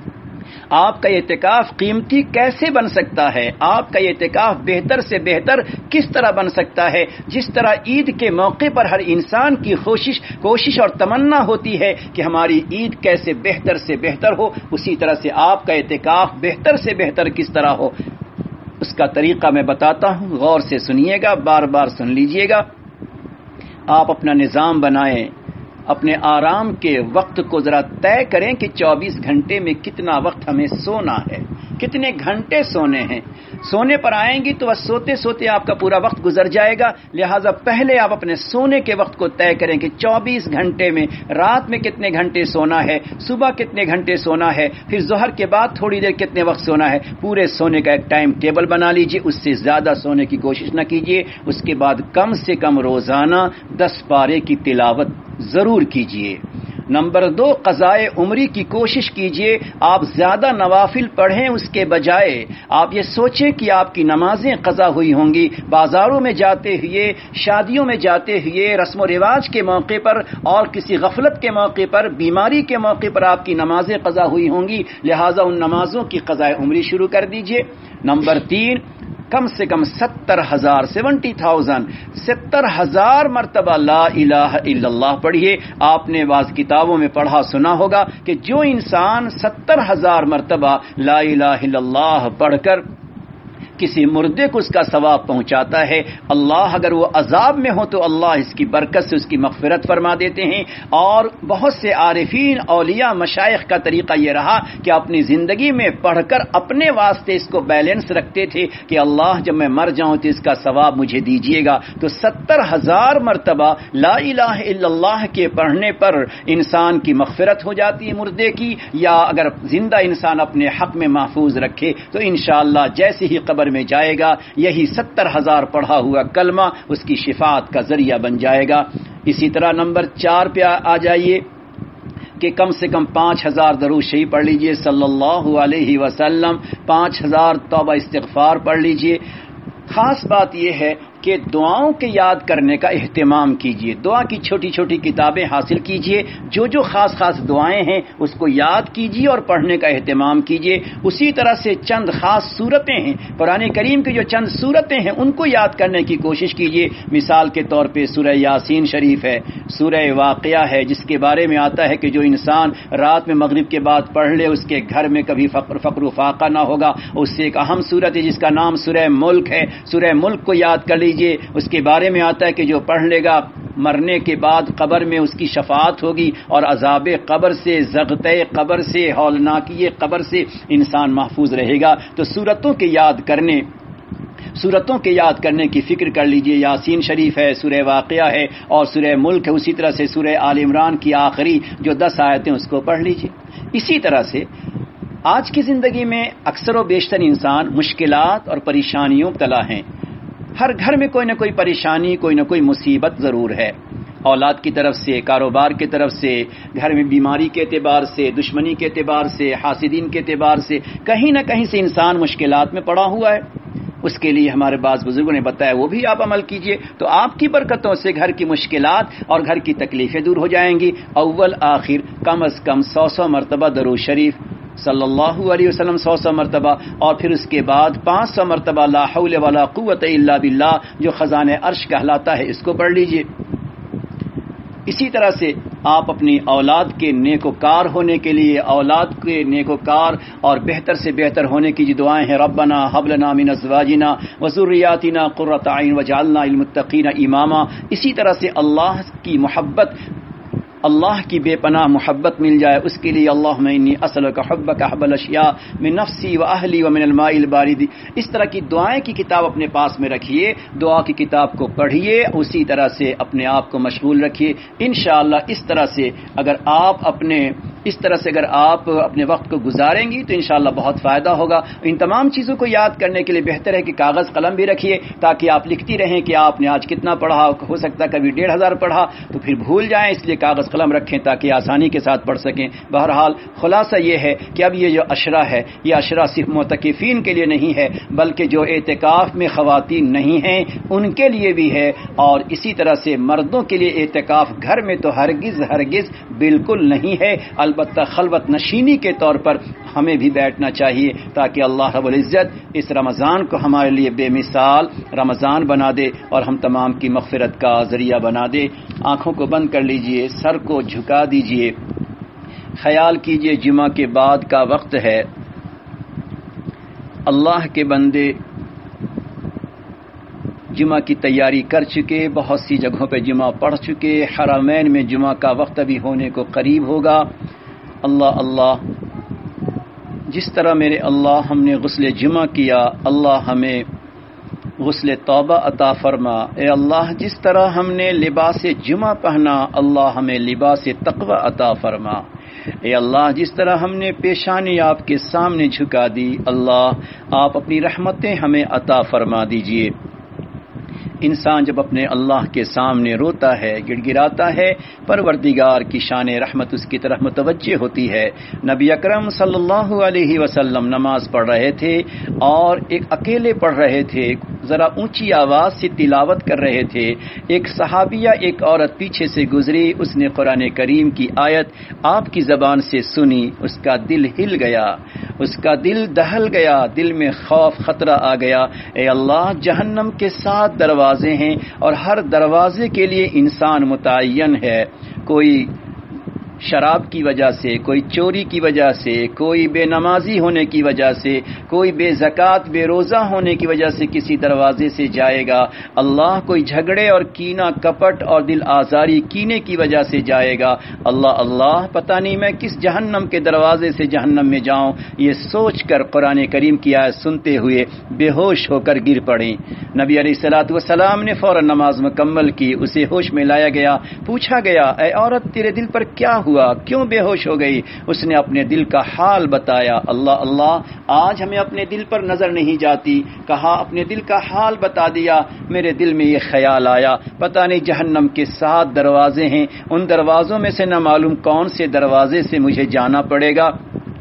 آپ کا اعتکاف قیمتی کیسے بن سکتا ہے, آپ کا اعتکاف بہتر سے بہتر کس طرح بن سکتا ہے. جس طرح عید کے موقع پر ہر انسان کی کوشش کوشش اور تمنا ہوتی ہے کہ ہماری عید کیسے بہتر سے بہتر ہو, اسی طرح سے آپ کا اعتکاف بہتر سے بہتر کس طرح ہو. اس کا طریقہ میں بتاتا ہوں, غور سے سنیے گا, بار بار سن لیجئے گا. آپ اپنا نظام بنائیں, اپنے آرام کے وقت کو ذرا طے کریں کہ چوبیس گھنٹے میں کتنا وقت ہمیں سونا ہے, کتنے گھنٹے سونے ہیں. سونے پر آئیں گی تو بس سوتے سوتے آپ کا پورا وقت گزر جائے گا. لہٰذا پہلے آپ اپنے سونے کے وقت کو طے کریں کہ چوبیس گھنٹے میں رات میں کتنے گھنٹے سونا ہے, صبح کتنے گھنٹے سونا ہے, پھر ظہر کے بعد تھوڑی دیر کتنے وقت سونا ہے. پورے سونے کا ایک ٹائم ٹیبل بنا لیجئے, اس سے زیادہ سونے کی کوشش نہ کیجئے. اس کے بعد کم سے کم روزانہ دس پارے کی تلاوت ضرور کیجئے. نمبر دو, قضائے عمری کی کوشش کیجئے. آپ زیادہ نوافل پڑھیں اس کے بجائے آپ یہ سوچیں کہ آپ کی نمازیں قضا ہوئی ہوں گی. بازاروں میں جاتے ہوئے, شادیوں میں جاتے ہوئے, رسم و رواج کے موقع پر اور کسی غفلت کے موقع پر, بیماری کے موقع پر آپ کی نمازیں قضا ہوئی ہوں گی. لہٰذا ان نمازوں کی قضائے عمری شروع کر دیجئے. نمبر تین, کم سے کم ستر ہزار سیونٹی تھاؤزینڈ ستر ہزار مرتبہ لا الہ الا اللہ پڑھیے. آپ نے بعض کتابوں میں پڑھا سنا ہوگا کہ جو انسان ستر ہزار مرتبہ لا الہ الا اللہ پڑھ کر کسی مردے کو اس کا ثواب پہنچاتا ہے، اللہ اگر وہ عذاب میں ہو تو اللہ اس کی برکت سے اس کی مغفرت فرما دیتے ہیں. اور بہت سے عارفین اولیاء مشائخ کا طریقہ یہ رہا کہ اپنی زندگی میں پڑھ کر اپنے واسطے اس کو بیلنس رکھتے تھے کہ اللہ جب میں مر جاؤں تو اس کا ثواب مجھے دیجیے گا. تو ستر ہزار مرتبہ لا الہ الا اللہ کے پڑھنے پر انسان کی مغفرت ہو جاتی ہے مردے کی، یا اگر زندہ انسان اپنے حق میں محفوظ رکھے تو انشاءاللہ جیسے ہی قبر میں جائے گا یہی ستر ہزار پڑھا ہوا کلمہ اس کی شفاعت کا ذریعہ بن جائے گا. اسی طرح نمبر چار پہ آ جائیے کہ کم سے کم پانچ ہزار درود شریف پڑھ لیجئے صلی اللہ علیہ وسلم، پانچ ہزار توبہ استغفار پڑھ لیجئے. خاص بات یہ ہے کہ دعاؤں کے یاد کرنے کا اہتمام کیجیے، دعا کی چھوٹی چھوٹی کتابیں حاصل کیجیے، جو جو خاص خاص دعائیں ہیں اس کو یاد کیجیے اور پڑھنے کا اہتمام کیجیے. اسی طرح سے چند خاص صورتیں ہیں قرآن کریم کی، جو چند صورتیں ہیں ان کو یاد کرنے کی کوشش کیجیے. مثال کے طور پہ سورہ یاسین شریف ہے، سورہ واقعہ ہے جس کے بارے میں آتا ہے کہ جو انسان رات میں مغرب کے بعد پڑھ لے اس کے گھر میں کبھی فقر فقر و فاقہ نہ ہوگا. اس سے ایک اہم صورت ہے جس کا نام سورہ ملک ہے، سورہ ملک کو یاد کر لیجیے. اس کے بارے میں آتا ہے کہ جو پڑھ لے گا مرنے کے بعد قبر میں اس کی شفاعت ہوگی اور عذاب قبر سے، ضغطۂ قبر سے، ہولناکی قبر سے انسان محفوظ رہے گا. تو سورتوں کے یاد کرنے سورتوں کے یاد کرنے کی فکر کر لیجئے. یاسین شریف ہے، سورہ واقعہ ہے اور سورہ ملک ہے. اسی طرح سے سورہ آل عمران کی آخری جو دس آیتیں اس کو پڑھ لیجئے. اسی طرح سے آج کی زندگی میں اکثر و بیشتر انسان مشکلات اور پریشانیوں مبتلا ہیں. ہر گھر میں کوئی نہ کوئی پریشانی، کوئی نہ کوئی مصیبت ضرور ہے، اولاد کی طرف سے، کاروبار کی طرف سے، گھر میں بیماری کے اعتبار سے، دشمنی کے اعتبار سے، حاسدین کے اعتبار سے، کہیں نہ کہیں سے انسان مشکلات میں پڑا ہوا ہے. اس کے لیے ہمارے بعض بزرگوں نے بتایا وہ بھی آپ عمل کیجئے تو آپ کی برکتوں سے گھر کی مشکلات اور گھر کی تکلیفیں دور ہو جائیں گی. اول آخر کم از کم سو سو مرتبہ درود شریف صلی اللہ علیہ وسلم سو سو مرتبہ، اور پھر اس کے بعد پانچ سو مرتبہ لا حول ولا قوت الا باللہ جو خزانہ عرش کہلاتا ہے اس کو پڑھ لیجئے. اسی طرح سے آپ اپنی اولاد کے نیکوکار ہونے کے لیے، اولاد کے نیکوکار اور بہتر سے بہتر ہونے کی جو دعائیں ہیں، ربنا ہب لنا من ازواجنا وذریاتنا قرۃ اعین واجعلنا للمتقین اماما. اسی طرح سے اللہ کی محبت، اللہ کی بے پناہ محبت مل جائے اس کے لیے اللہم انی اسألک حبک احب الاشیاء من نفسی و اہلی و من الماء البارد. اس طرح کی دعائیں کی کتاب اپنے پاس میں رکھیے، دعا کی کتاب کو پڑھیے، اسی طرح سے اپنے آپ کو مشغول رکھیے. انشاءاللہ اس طرح سے اگر آپ اپنے اس طرح سے اگر آپ اپنے وقت کو گزاریں گی تو انشاءاللہ بہت فائدہ ہوگا. ان تمام چیزوں کو یاد کرنے کے لیے بہتر ہے کہ کاغذ قلم بھی رکھیے تاکہ آپ لکھتی رہیں کہ آپ نے آج کتنا پڑھا. ہو سکتا ہے کبھی ڈیڑھ ہزار پڑھا تو پھر بھول جائیں، اس لیے کاغذ قلم رکھیں تاکہ آسانی کے ساتھ پڑھ سکیں. بہرحال خلاصہ یہ ہے کہ اب یہ جو عشرہ ہے یہ عشرہ صرف معتکفین کے لیے نہیں ہے بلکہ جو اعتکاف میں خواتین نہیں ہیں ان کے لیے بھی ہے، اور اسی طرح سے مردوں کے لیے اعتکاف گھر میں تو ہرگز ہرگز بالکل نہیں ہے، البتہ خلوت نشینی کے طور پر ہمیں بھی بیٹھنا چاہیے تاکہ اللہ رب العزت اس رمضان کو ہمارے لیے بے مثال رمضان بنا دے اور ہم تمام کی مغفرت کا ذریعہ بنا دے. آنکھوں کو بند کر لیجئے، سر کو جھکا دیجئے، خیال کیجئے جمعہ کے بعد کا وقت ہے. اللہ کے بندے جمعہ کی تیاری کر چکے، بہت سی جگہوں پہ جمعہ پڑھ چکے، حرمین میں جمعہ کا وقت ابھی ہونے کو قریب ہوگا. اللہ اللہ جس طرح میرے اللہ ہم نے غسل جمعہ کیا، اللہ ہمیں غسل توبہ عطا فرما. اے اللہ جس طرح ہم نے لباس جمعہ پہنا، اللہ ہمیں لباس تقوی عطا فرما. اے اللہ جس طرح ہم نے پیشانی آپ کے سامنے جھکا دی، اللہ آپ اپنی رحمتیں ہمیں عطا فرما دیجئے. انسان جب اپنے اللہ کے سامنے روتا ہے، گڑ گڑاتا ہے، پروردگار کی شان رحمت اس کی طرف متوجہ ہوتی ہے. نبی اکرم صلی اللہ علیہ وسلم نماز پڑھ رہے تھے اور ایک اکیلے پڑھ رہے تھے، ذرا اونچی آواز سے تلاوت کر رہے تھے. ایک صحابیہ ایک عورت پیچھے سے گزری, اس نے قرآن کریم کی آیت آپ کی زبان سے سنی, اس کا دل ہل گیا, اس کا دل دہل گیا, دل میں خوف خطرہ آ گیا. اے اللہ, جہنم کے سات دروازے ہیں اور ہر دروازے کے لیے انسان متعین ہے. کوئی شراب کی وجہ سے, کوئی چوری کی وجہ سے, کوئی بے نمازی ہونے کی وجہ سے, کوئی بے زکوٰۃ بے روزہ ہونے کی وجہ سے کسی دروازے سے جائے گا. اللہ, کوئی جھگڑے اور کینہ کپٹ اور دل آزاری کینے کی وجہ سے جائے گا. اللہ اللہ, پتہ نہیں میں کس جہنم کے دروازے سے جہنم میں جاؤں. یہ سوچ کر قرآن کریم کی آیت سنتے ہوئے بے ہوش ہو کر گر پڑیں. نبی علیہ الصلوۃ والسلام نے فوراً نماز مکمل کی. اسے ہوش میں لایا گیا. پوچھا گیا, اے عورت, تیرے دل پر کیا ہوا, کیوں بے ہوش ہو گئی؟ اس نے اپنے دل کا حال بتایا. اللہ اللہ, آج ہمیں اپنے دل پر نظر نہیں جاتی. کہا اپنے دل کا حال بتا دیا. میرے دل میں یہ خیال آیا, پتہ نہیں جہنم کے سات دروازے ہیں, ان دروازوں میں سے نہ معلوم کون سے دروازے سے مجھے جانا پڑے گا.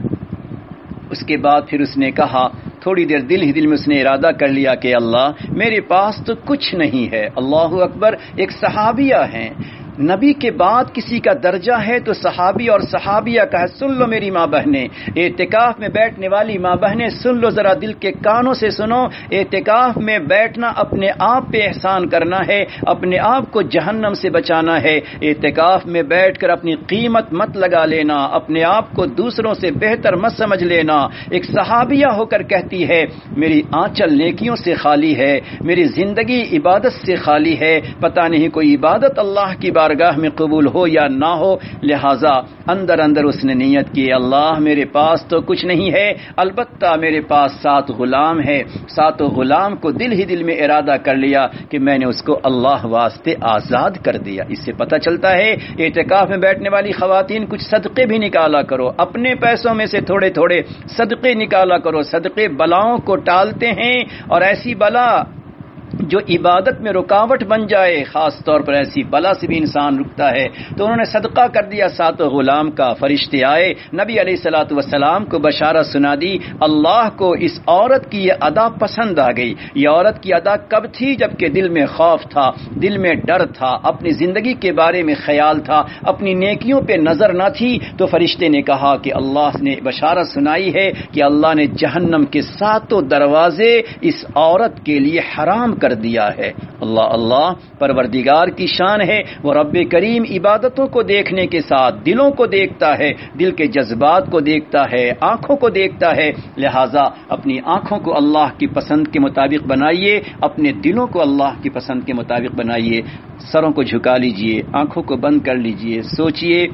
اس کے بعد پھر اس نے کہا, تھوڑی دیر دل ہی دل میں اس نے ارادہ کر لیا کہ اللہ, میرے پاس تو کچھ نہیں ہے. اللہ اکبر. ایک صحابیہ ہیں, نبی کے بعد کسی کا درجہ ہے تو صحابی اور صحابیہ کا ہے. سن لو میری ماں بہنیں, اعتکاف میں بیٹھنے والی ماں بہنیں, سن لو ذرا, دل کے کانوں سے سنو. اعتکاف میں بیٹھنا اپنے آپ پہ احسان کرنا ہے, اپنے آپ کو جہنم سے بچانا ہے. اعتکاف میں بیٹھ کر اپنی قیمت مت لگا لینا, اپنے آپ کو دوسروں سے بہتر مت سمجھ لینا. ایک صحابیہ ہو کر کہتی ہے, میری آنچل نیکیوں سے خالی ہے, میری زندگی عبادت سے خالی ہے, پتہ نہیں کوئی عبادت اللہ کی بارگاہ میں قبول ہو یا نہ ہو. لہذا اندر اندر اس نے نیت کی, اللہ میرے پاس تو کچھ نہیں ہے, البتہ میرے پاس سات غلام ہے. ساتوں غلام کو دل ہی دل میں ارادہ کر لیا کہ میں نے اس کو اللہ واسطے آزاد کر دیا. اس سے پتہ چلتا ہے اعتکاف میں بیٹھنے والی خواتین کچھ صدقے بھی نکالا کرو, اپنے پیسوں میں سے تھوڑے تھوڑے صدقے نکالا کرو. صدقے بلاؤں کو ٹالتے ہیں, اور ایسی بلا جو عبادت میں رکاوٹ بن جائے, خاص طور پر ایسی بلا سے بھی انسان رکتا ہے. تو انہوں نے صدقہ کر دیا ساتوں غلام کا. فرشتے آئے, نبی علیہ الصلوۃ والسلام کو بشارت سنا دی. اللہ کو اس عورت کی یہ ادا پسند آ گئی. یہ عورت کی ادا کب تھی؟ جبکہ دل میں خوف تھا, دل میں ڈر تھا, اپنی زندگی کے بارے میں خیال تھا, اپنی نیکیوں پہ نظر نہ تھی. تو فرشتے نے کہا کہ اللہ نے بشارت سنائی ہے کہ اللہ نے جہنم کے ساتوں دروازے اس عورت کے لیے حرام کر دیا ہے. اللہ اللہ, پروردگار کی شان ہے, وہ رب کریم عبادتوں کو دیکھنے کے ساتھ دلوں کو دیکھتا ہے, دل کے جذبات کو دیکھتا ہے, آنکھوں کو دیکھتا ہے. لہذا اپنی آنکھوں کو اللہ کی پسند کے مطابق بنائیے, اپنے دلوں کو اللہ کی پسند کے مطابق بنائیے. سروں کو جھکا لیجئے, آنکھوں کو بند کر لیجئے, سوچئے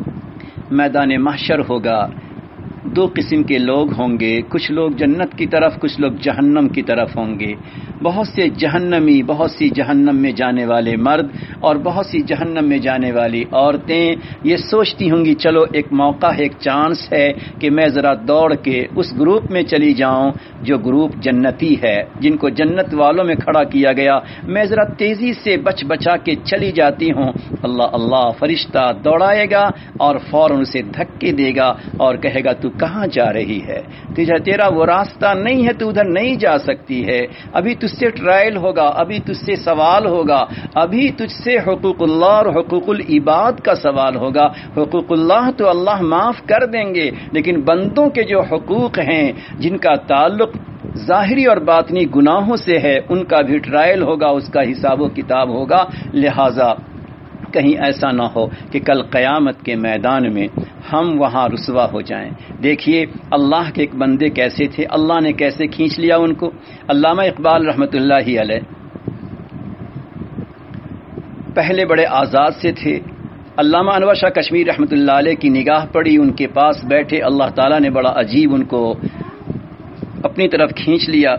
میدان محشر ہوگا, دو قسم کے لوگ ہوں گے, کچھ لوگ جنت کی طرف, کچھ لوگ جہنم کی طرف ہوں گے. بہت سے جہنمی, بہت سی جہنم میں جانے والے مرد اور بہت سی جہنم میں جانے والی عورتیں یہ سوچتی ہوں گی, چلو ایک موقع ہے, ایک چانس ہے کہ میں ذرا دوڑ کے اس گروپ میں چلی جاؤں جو گروپ جنتی ہے, جن کو جنت والوں میں کھڑا کیا گیا. میں ذرا تیزی سے بچ بچا کے چلی جاتی ہوں. اللہ اللہ, فرشتہ دوڑائے گا اور فوراً اسے دھکے دے گا اور کہے گا, تو کہاں جا رہی ہے؟ تیرا وہ راستہ نہیں ہے, تو ادھر نہیں جا سکتی ہے. ابھی تجھ سے ٹرائل ہوگا, ابھی تجھ سے سوال ہوگا, ابھی تجھ سے حقوق اللہ اور حقوق العباد کا سوال ہوگا. حقوق اللہ تو اللہ معاف کر دیں گے, لیکن بندوں کے جو حقوق ہیں, جن کا تعلق ظاہری اور باطنی گناہوں سے ہے, ان کا بھی ٹرائل ہوگا, اس کا حساب و کتاب ہوگا. لہذا کہیں ایسا نہ ہو کہ کل قیامت کے میدان میں ہم وہاں رسوا ہو جائیں. دیکھیے اللہ کے ایک بندے کیسے تھے, اللہ نے کیسے کھینچ لیا ان کو. علامہ اقبال رحمۃ اللہ علیہ پہلے بڑے آزاد سے تھے. علامہ انور شاہ کشمیر رحمۃ اللہ علیہ کی نگاہ پڑی, ان کے پاس بیٹھے, اللہ تعالیٰ نے بڑا عجیب ان کو اپنی طرف کھینچ لیا.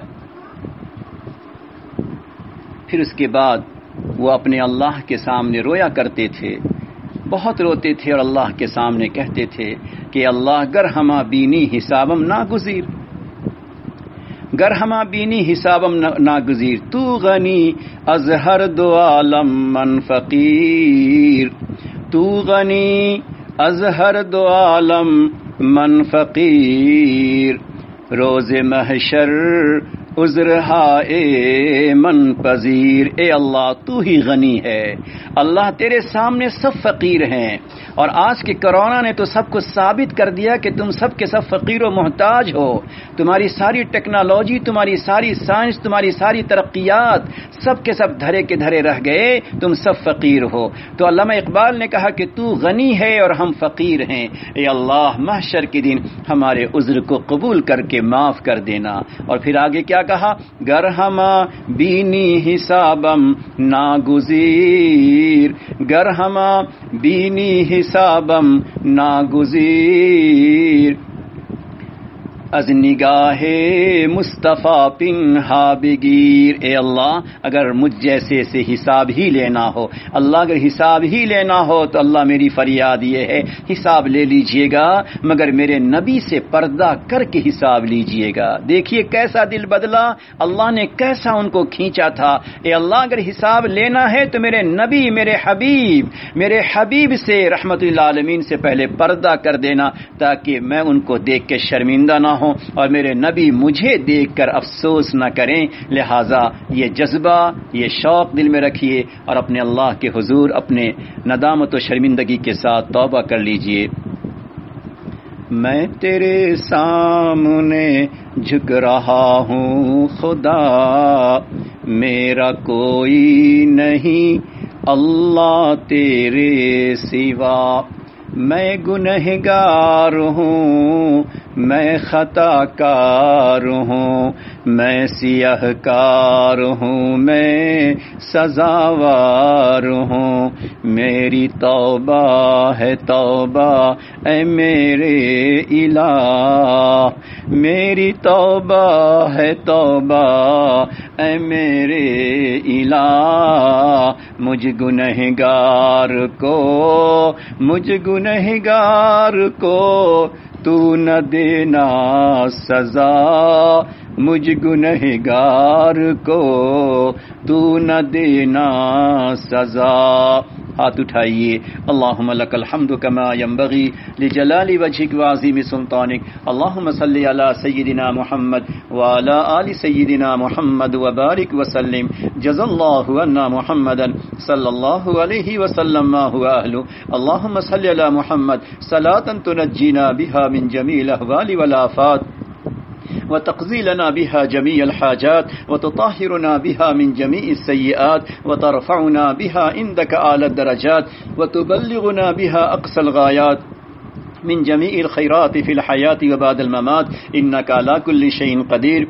پھر اس کے بعد وہ اپنے اللہ کے سامنے رویا کرتے تھے, بہت روتے تھے, اور اللہ کے سامنے کہتے تھے کہ اللہ گر ہما بینی حسابم ناگزیر, گر ہما بینی حسابم ناگزیر, تو غنی از ہر دو عالم من فقیر, تو غنی از ہر دو عالم من فقیر, روز محشر عذر ہائے من پذیر، اے اللہ تو ہی غنی ہے، اللہ تیرے سامنے سب فقیر ہیں، اور آج کے کرونا نے تو سب کو ثابت کر دیا کہ تم سب کے سب فقیر و محتاج ہو، تمہاری ساری ٹیکنالوجی، تمہاری ساری سائنس، تمہاری ساری ترقیات سب کے سب دھرے کے دھرے رہ گئے، تم سب فقیر ہو۔ تو علامہ اقبال نے کہا کہ تو غنی ہے اور ہم فقیر ہیں، اے اللہ محشر کے دن ہمارے عذر کو قبول کر کے معاف کر دینا۔ اور پھر آگے کیا کہا؟ گر ہما بینی حسابم ناگزیر، گر ہما بینی حسابم ناگزیر، از نگاہ مصطفیٰ پنہا بگیر، اے اللہ اگر مجھ جیسے سے حساب ہی لینا ہو، اللہ اگر حساب ہی لینا ہو تو اللہ میری فریاد یہ ہے حساب لے لیجئے گا، مگر میرے نبی سے پردہ کر کے حساب لیجئے گا۔ دیکھیے کیسا دل بدلا، اللہ نے کیسا ان کو کھینچا تھا۔ اے اللہ اگر حساب لینا ہے تو میرے نبی، میرے حبیب، میرے حبیب سے رحمت للعالمین سے پہلے پردہ کر دینا، تاکہ میں ان کو دیکھ کے شرمندہ نہ ہوں اور میرے نبی مجھے دیکھ کر افسوس نہ کریں۔ لہٰذا یہ جذبہ، یہ شوق دل میں رکھیے اور اپنے اللہ کے حضور اپنے ندامت و شرمندگی کے ساتھ توبہ کر لیجئے۔ میں تیرے سامنے جھک رہا ہوں خدا، میرا کوئی نہیں اللہ تیرے سوا، میں گنہگار ہوں، میں خطا کار ہوں، میں سیاہ کار ہوں، میں سزاوار ہوں، میری توبہ ہے توبہ اے میرے الہ، میری توبہ ہے توبہ اے میرے الہ، مجھ گنہگار کو، مجھ گنہگار کو تو نہ دینا سزا، مجھ گنہگار کو تو نہ دینا سزا۔ ہاتھ اٹھائیے۔ اللہم لک الحمد کما ینبغی لجلال وجہک وعظیم سلطانک، اللہم صلی علی سیدنا محمد وعلی آل سیدنا محمد وبارک وسلم، جزا اللہ عنا محمدا صلی اللہ علیہ وسلم ما هو اہلہ، اللہم صلی علی محمد صلاة تنجینا بها من جمیع الاحوال والآفات وتقضي لنا بها جميع الحاجات وتطهرنا بها من جميع السيئات وترفعنا بها عندك أعلى الدرجات وتبلغنا بها أقصى الغايات من جميع الخيرات في الحياة وبعد الممات إنك على كل شيء قدير۔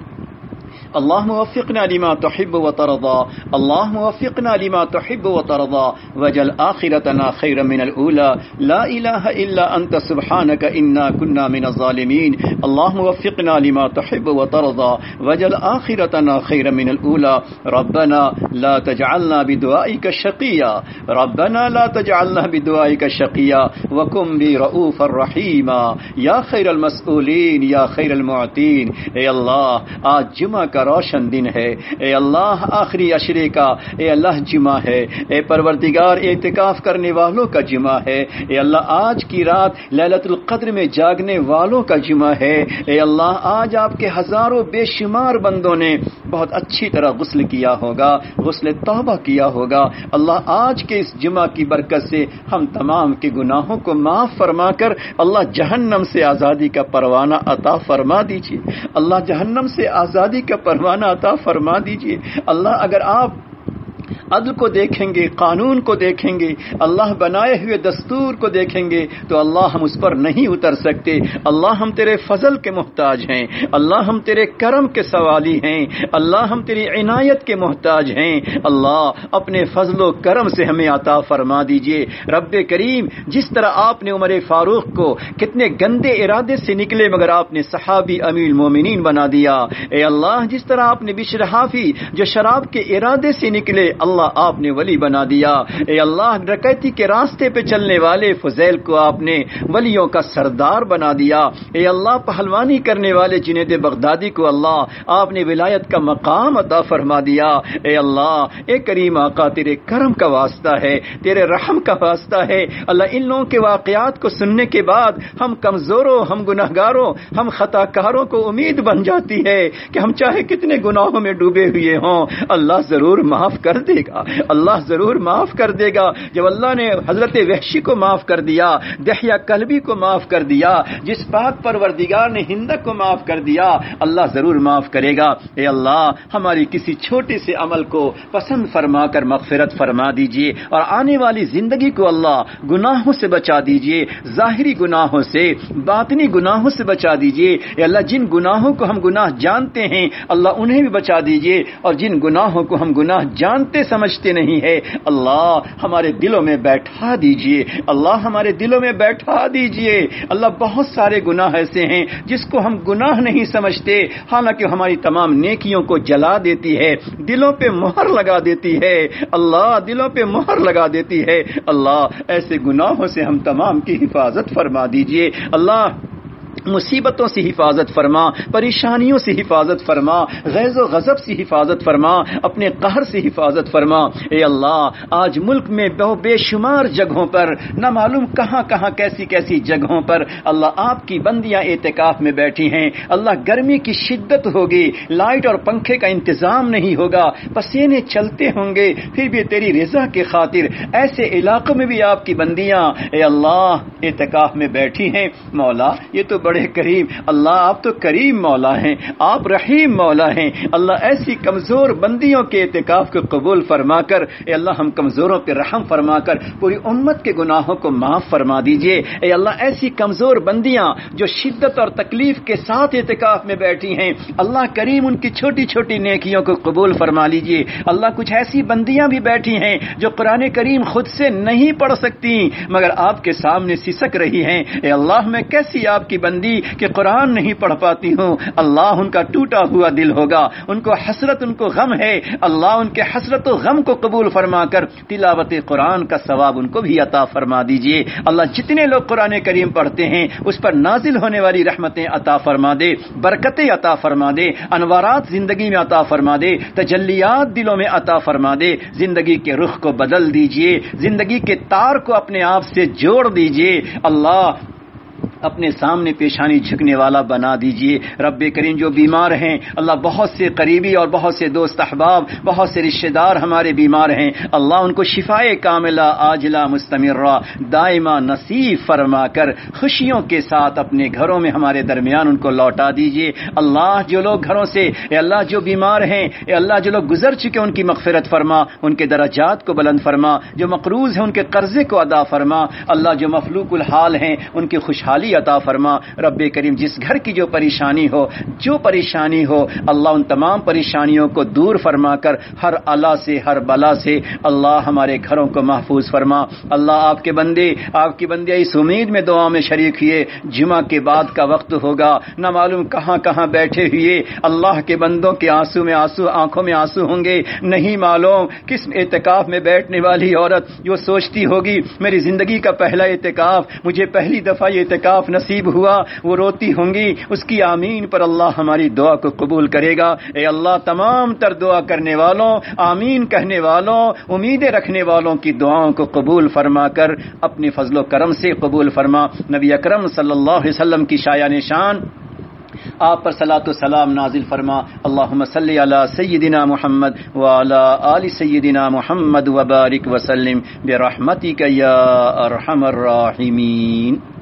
اللهم وفقنا لما تحب وترضى، اللهم وفقنا لما تحب وترضى، واجعل آخرتنا خيرا من الأولى، لا إله إلا أنت سبحانك إنا كنا من الظالمين، اللهم وفقنا لما تحب وترضى، واجعل آخرتنا خيرا من الأولى، ربنا لا تجعلنا بدعائك شقيا، ربنا لا تجعلنا بدعائك شقيا وكن بي رؤوفا رحيما، يا خير المسؤولين يا خير المعطين۔ اے اللہ آج جمعہ کا روشن دن ہے، اے اللہ آخری عشرے کا اے اللہ جمعہ ہے، اے پروردگار اعتکاف کرنے والوں کا جمعہ ہے، اے اللہ آج کی رات لیلۃ القدر میں جاگنے والوں کا جمعہ ہے، اے اللہ آج آپ کے ہزاروں بے شمار بندوں نے بہت اچھی طرح غسل کیا ہوگا، غسل توبہ کیا ہوگا، اللہ آج کے اس جمعہ کی برکت سے ہم تمام کے گناہوں کو معاف فرما کر اللہ جہنم سے آزادی کا پروانہ عطا فرما دیجیے، اللہ جہنم سے آزادی کا پروانہ عطا فرما دیجیے۔ اللہ اگر آپ عدل کو دیکھیں گے، قانون کو دیکھیں گے، اللہ بنائے ہوئے دستور کو دیکھیں گے تو اللہ ہم اس پر نہیں اتر سکتے، اللہ ہم تیرے فضل کے محتاج ہیں، اللہ ہم تیرے کرم کے سوالی ہیں، اللہ ہم تیری عنایت کے محتاج ہیں، اللہ اپنے فضل و کرم سے ہمیں عطا فرما دیجئے۔ رب کریم جس طرح آپ نے عمر فاروق کو کتنے گندے ارادے سے نکلے مگر آپ نے صحابی امیر المومنین بنا دیا، اے اللہ جس طرح آپ نے بشر حافی جو شراب کے ارادے سے نکلے اللہ اللہ آپ نے ولی بنا دیا. اے اللہ ڈکیتی کے راستے پہ چلنے والے فضیل کو آپ نے ولیوں کا سردار بنا دیا. اے اللہ پہلوانی کرنے والے جنید بغدادی کو اللہ آپ نے ولایت کا مقام عطا فرما دیا. اے اللہ اے کریم آقا تیرے کرم کا واسطہ ہے, تیرے رحم کا واسطہ ہے اللہ. ان لوگوں کے واقعات کو سننے کے بعد ہم کمزوروں, ہم گناہگاروں, ہم خطا کاروں کو امید بن جاتی ہے کہ ہم چاہے کتنے گناہوں میں ڈوبے ہوئے ہوں اللہ ضرور معاف کر دے گا, اللہ ضرور معاف کر دے گا. جب اللہ نے حضرت وحشی کو معاف کر دیا, دحیہ کلبی کو معاف کر دیا, جس پاک پروردگار نے ہندک کو معاف کر دیا, اللہ ضرور معاف کرے گا. اے اللہ ہماری کسی چھوٹے سے عمل کو پسند فرما کر مغفرت فرما دیجئے اور آنے والی زندگی کو اللہ گناہوں سے بچا دیجئے, ظاہری گناہوں سے, باطنی گناہوں سے بچا دیجئے. اے اللہ جن گناہوں کو ہم گناہ جانتے ہیں اللہ انہیں بھی بچا دیجئے, اور جن گناہوں کو ہم گناہ جانتے سمجھتے نہیں ہے اللہ ہمارے دلوں میں بیٹھا دیجئے, اللہ ہمارے دلوں میں بیٹھا دیجئے. اللہ بہت سارے گناہ ایسے ہیں جس کو ہم گناہ نہیں سمجھتے, حالانکہ ہماری تمام نیکیوں کو جلا دیتی ہے, دلوں پہ مہر لگا دیتی ہے اللہ, دلوں پہ مہر لگا دیتی ہے. اللہ ایسے گناہوں سے ہم تمام کی حفاظت فرما دیجئے. اللہ مصیبتوں سے حفاظت فرما, پریشانیوں سے حفاظت فرما, غیظ و غضب سے حفاظت فرما, اپنے قہر سے حفاظت فرما. اے اللہ آج ملک میں بہت بے شمار جگہوں پر, نہ معلوم کہاں کہاں کیسی کیسی جگہوں پر اللہ آپ کی بندیاں اعتکاف میں بیٹھی ہیں. اللہ گرمی کی شدت ہوگی, لائٹ اور پنکھے کا انتظام نہیں ہوگا, پسینے چلتے ہوں گے, پھر بھی تیری رضا کی خاطر ایسے علاقوں میں بھی آپ کی بندیاں اے اللہ اعتکاف میں بیٹھی ہیں. مولا یہ تو بڑے کریم, اللہ آپ تو کریم مولا ہیں, آپ رحیم مولا ہیں. اللہ ایسی کمزور بندیوں کے اعتکاف کو قبول فرما کر اے اللہ ہم کمزوروں پہ رحم فرما کر پوری امت کے گناہوں کو معاف فرما دیجئے. اے اللہ ایسی کمزور بندیاں جو شدت اور تکلیف کے ساتھ اعتکاف میں بیٹھی ہیں اللہ کریم ان کی چھوٹی چھوٹی نیکیوں کو قبول فرما لیجئے. اللہ کچھ ایسی بندیاں بھی بیٹھی ہیں جو قرآن کریم خود سے نہیں پڑھ سکتی مگر آپ کے سامنے سسک رہی ہیں. اے اللہ میں کیسی آپ کی بندی کہ قرآن نہیں پڑھ پاتی ہوں. اللہ ان کا ٹوٹا ہوا دل ہوگا, ان کو حسرت, ان کو غم ہے. اللہ ان کے حسرت و غم کو قبول فرما کر تلاوت قرآن کا ثواب ان کو بھی عطا فرما دیجئے. اللہ جتنے لوگ قرآن کریم پڑھتے ہیں اس پر نازل ہونے والی رحمتیں عطا فرما دے, برکتیں عطا فرما دے, انوارات زندگی میں عطا فرما دے, تجلیات دلوں میں عطا فرما دے. زندگی کے رخ کو بدل دیجئے, زندگی کے تار کو اپنے آپ سے جوڑ دیجئے. اللہ اپنے سامنے پیشانی جھکنے والا بنا دیجئے. رب کریم جو بیمار ہیں اللہ بہت سے قریبی اور بہت سے دوست احباب, بہت سے رشتہ دار ہمارے بیمار ہیں, اللہ ان کو شفائے کاملہ عاجلہ مستمرہ دائمہ نصیب فرما کر خوشیوں کے ساتھ اپنے گھروں میں ہمارے درمیان ان کو لوٹا دیجئے. اللہ جو لوگ گھروں سے اے اللہ جو بیمار ہیں اے اللہ جو لوگ گزر چکے ان کی مغفرت فرما, ان کے درجات کو بلند فرما, جو مقروض ہیں ان کے قرضے کو ادا فرما. اللہ جو مفلوق الحال ہیں ان کی خوشحالی عطا فرما. رب کریم جس گھر کی جو پریشانی ہو, جو پریشانی ہو اللہ ان تمام پریشانیوں کو دور فرما کر ہر الا سے, ہر بلا سے اللہ ہمارے گھروں کو محفوظ فرما. اللہ آپ کے بندے, آپ کی بندے اس امید میں دعا میں شریک ہوئے جمعہ کے بعد کا وقت ہوگا, نہ معلوم کہاں کہاں بیٹھے ہوئے اللہ کے بندوں کے آنسو میں آنسو, آنکھوں میں آنسو ہوں گے. نہیں معلوم کس اعتکاف میں بیٹھنے والی عورت جو سوچتی ہوگی میری زندگی کا پہلا اعتکاف, مجھے پہلی دفعہ یہ اعتکاف نصیب ہوا, وہ روتی ہوں گی. اس کی آمین پر اللہ ہماری دعا کو قبول کرے گا. اے اللہ تمام تر دعا کرنے والوں, آمین کہنے والوں, امیدیں رکھنے والوں کی دعاؤں کو قبول فرما کر اپنے فضل و کرم سے قبول فرما. نبی اکرم صلی اللہ علیہ وسلم کی شایع نشان آپ پر صلاۃ و سلام نازل فرما. اللہم صلی علی سیدنا محمد وعلی آل سیدنا محمد وبارک وسلم برحمتک یا ارحم الراحمین.